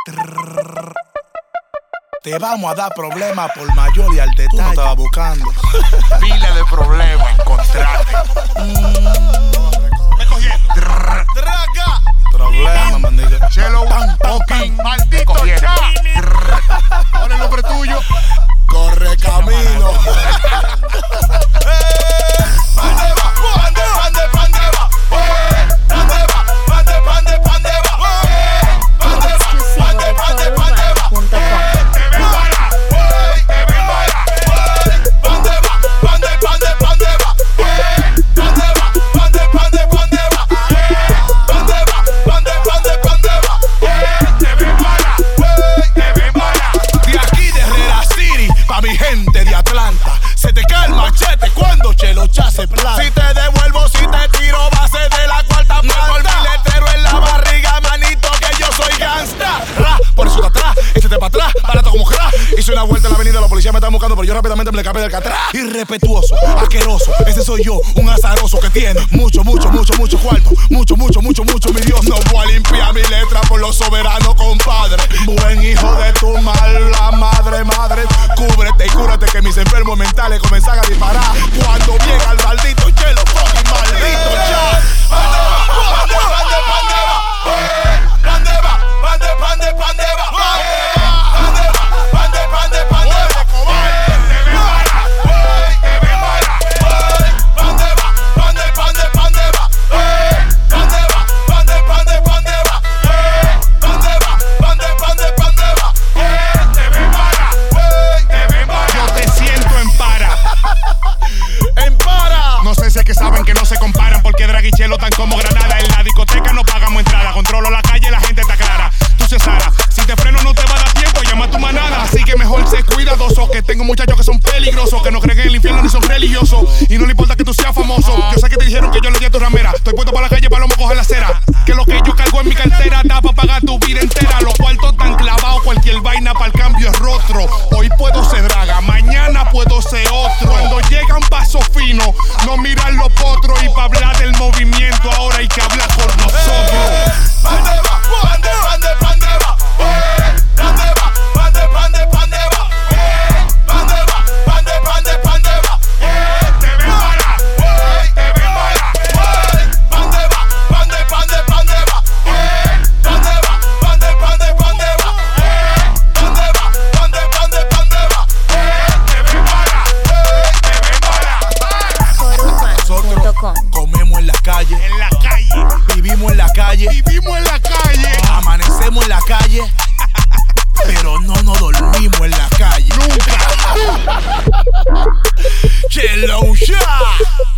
Te vamos a dar problemas por mayor y al detalle. Tú no estabas buscando. Pila de problemas encontraste. Me cogiendo. Problema, mandiga. Chelo, Oki, maldito ya. ¿Cuál es el nombre tuyo? Corre camino. Se te cae el machete cuando Chelo Cha se planta. Si te devuelvo, si te tiro, base de la cuarta planta. No por mi letrero en la barriga, manito, que yo soy gangsta. Por eso está atrás, échate para atrás, barato como crack. Hice una vuelta en la avenida, la policía me está buscando, pero yo rápidamente me le escapé del catrás. Irrespetuoso, asqueroso, ese soy yo, un azaroso que tiene mucho cuarto. Mucho, mi Dios. No voy a limpiar mi letra por los soberanos, compadre. Buen hijo de tu mala madre. Cúbrete y cúrate que mis enfermos mentales comienzan a disparar cuando llega el maldito Chelo fucking maldito ya. Saben que no se comparan porque Drag y Chelo tan como Granada. En la discoteca no pagamos entrada, controlo la calle, la gente está clara. Tú Cesara, si te freno no te va a dar tiempo, llama a tu manada. Así que mejor sé cuidadoso, que tengo muchachos que son peligrosos, que no creen en el infierno ni son religiosos. Y no le importa que tú seas famoso. Yo sé que te dijeron que yo le di a tu ramera. Estoy puesto para la calle, para coger la acera. Que lo que yo cargo en mi cartera da para pagar tu vida entera. Los cuartos tan clavados, cualquier vaina para el cambio es rostro. Hoy puedo ser Draga, mañana puedo ser otro. Cuando llega un paso fino, no miran los potros. Y para hablar del movimiento ahora hay que hablar con nosotros. Comemos en la calle, vivimos en la calle, amanecemos en la calle, pero no nos dormimos en la calle. Nunca. Chelo Cha.